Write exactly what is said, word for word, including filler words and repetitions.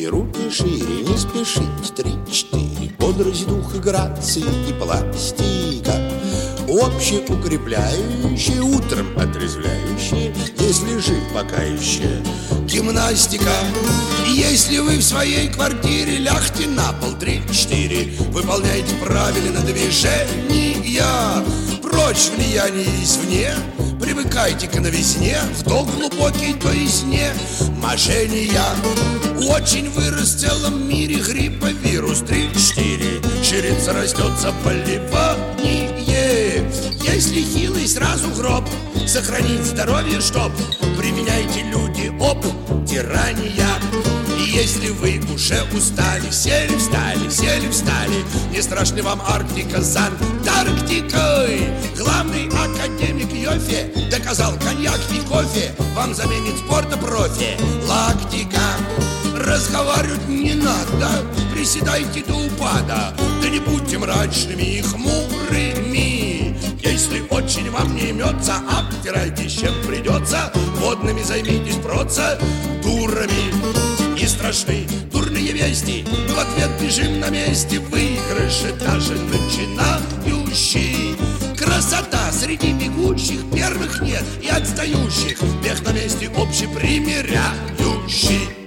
руки шире, не спешить. Три-четыре. Бодрость, дух, грации и пластика. Общеукрепляющее, утром отрезвляющее, если жив пока еще. Гимнастика. Если вы в своей квартире, лягте на пол. Три-четыре. Выполняйте правильно движения. Прочь влияние извне. Привыкайте к новизне. Вдох глубокий, то есть не мошенния. Очень вырос в целом мире грипповирус. Три-четыре. Ширится, растет заболевание. Если хилый, сразу гроб. Сохранить здоровье, чтоб применяйте, люди, обтирания. И если вы уже устали, сели, встали, сели, встали, не страшны вам Арктика с Антарктикой. Главный академик Йофе доказал, коньяк и кофе вам заменит спорта профи. Лактика. Разговаривать не надо, приседайте до упада. Да не будьте мрачными и хмурыми. Если очень вам не имется, обтирайтесь, чем придется. Водными займитесь процедурами. Не страшны дурные вести, мы в ответ бежим на месте. Выигрыши даже начинающий. Красота среди бегущих, первых нет и отстающих. Бег на месте общепримиряющий.